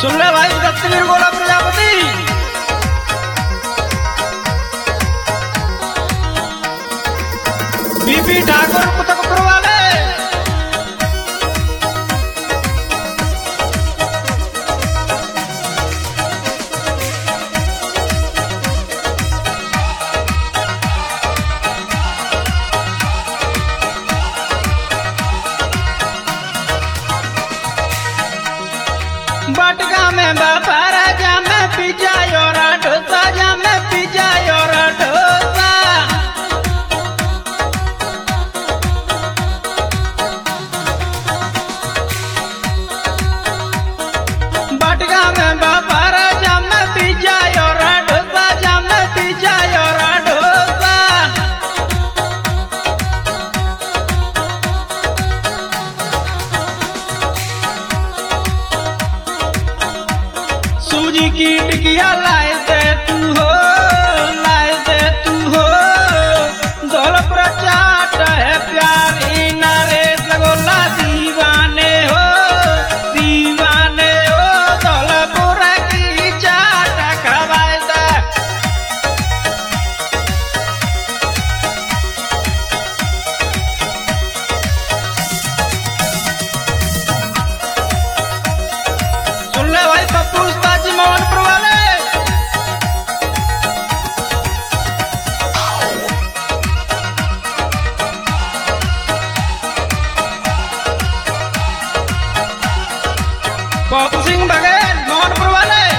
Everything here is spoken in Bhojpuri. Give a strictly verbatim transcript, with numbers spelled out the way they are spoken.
सुन ले भाई दत्तवीर गोला प्रजापति। बीपी ठाकुर पुतकपुर वाले। बटका में बाबा राजा में पिज्जा और डोसा जा में पिज्जा और डोसा। बटका में बाबा राजा में पिज्जा और डोसा जा में पिज्जा और डोसा। सूजी की टिकिया लाए दे तू हो, लाए दे तू हो। गोल प्रचाट है प्यारी नरेश गोला दीवाने हो, दीवाने हो। दौलपुर की चाट खवाए दे। सुन ले भाई पप्पू उस्ताद जी मोहनपुर वाले। पप्पू सिंह बघेल मोहनपुर वाले।